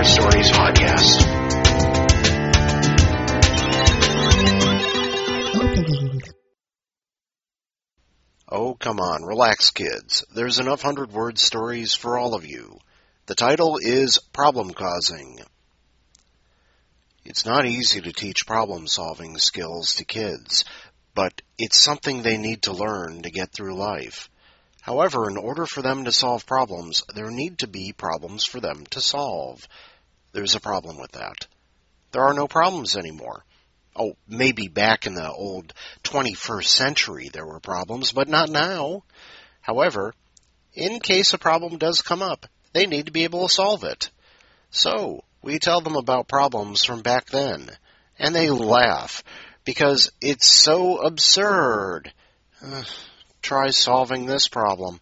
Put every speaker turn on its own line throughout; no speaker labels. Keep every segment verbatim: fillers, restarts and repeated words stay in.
Word Stories podcast. Oh, come on, relax, kids. There's enough hundred-word stories for all of you. The title is Problem Causing. It's not easy to teach problem-solving skills to kids, but it's something they need to learn to get through life. However, in order for them to solve problems, there need to be problems for them to solve. There's a problem with that. There are no problems anymore. Oh, maybe back in the old twenty-first century there were problems, but not now. However, in case a problem does come up, they need to be able to solve it. So, we tell them about problems from back then, and they laugh, because it's so absurd. Uh, try solving this problem.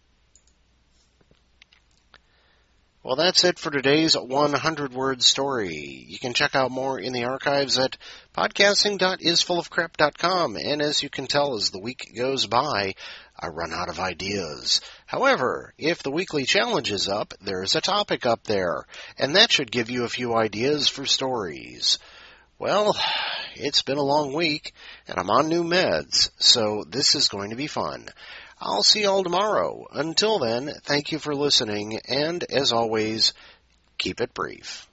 Well, that's it for today's hundred-word story. You can check out more in the archives at podcasting dot is full of crap dot com, and as you can tell, as the week goes by, I run out of ideas. However, if the weekly challenge is up, there's a topic up there, and that should give you a few ideas for stories. Well, it's been a long week, and I'm on new meds, so this is going to be fun. I'll see y'all tomorrow. Until then, thank you for listening, and as always, keep it brief.